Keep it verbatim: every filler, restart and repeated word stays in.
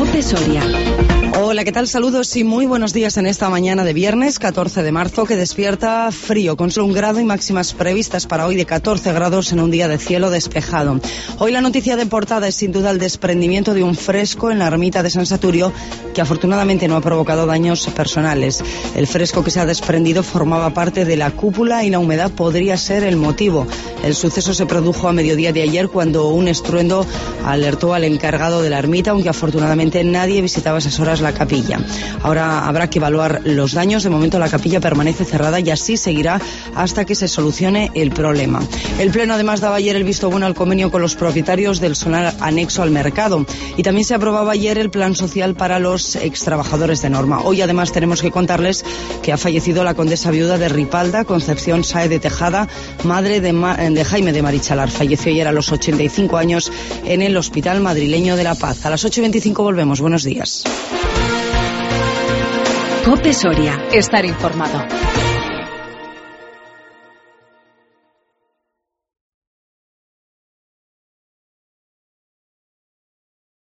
COPE Soria. Hola, ¿qué tal? Saludos y muy buenos días en esta mañana de viernes catorce de marzo, que despierta frío, con solo un grado y máximas previstas para hoy de catorce grados en un día de cielo despejado. Hoy la noticia de portada es sin duda el desprendimiento de un fresco en la ermita de San Saturio, que afortunadamente no ha provocado daños personales. El fresco que se ha desprendido formaba parte de la cúpula y la humedad podría ser el motivo. El suceso se produjo a mediodía de ayer, cuando un estruendo alertó al encargado de la ermita, aunque afortunadamente nadie visitaba a esas horas la capilla. Ahora habrá que evaluar los daños. De momento la capilla permanece cerrada y así seguirá hasta que se solucione el problema. El Pleno además daba ayer el visto bueno al convenio con los propietarios del solar anexo al mercado, y también se aprobaba ayer el plan social para los extrabajadores de Norma. Hoy además tenemos que contarles que ha fallecido la condesa viuda de Ripalda, Concepción Sáez de Tejada, madre de, Ma- de Jaime de Marichalar. Falleció ayer a los ochenta y cinco años en el Hospital Madrileño de La Paz. A las ocho y veinticinco volvemos. Buenos días. COPE Soria. Estar informado.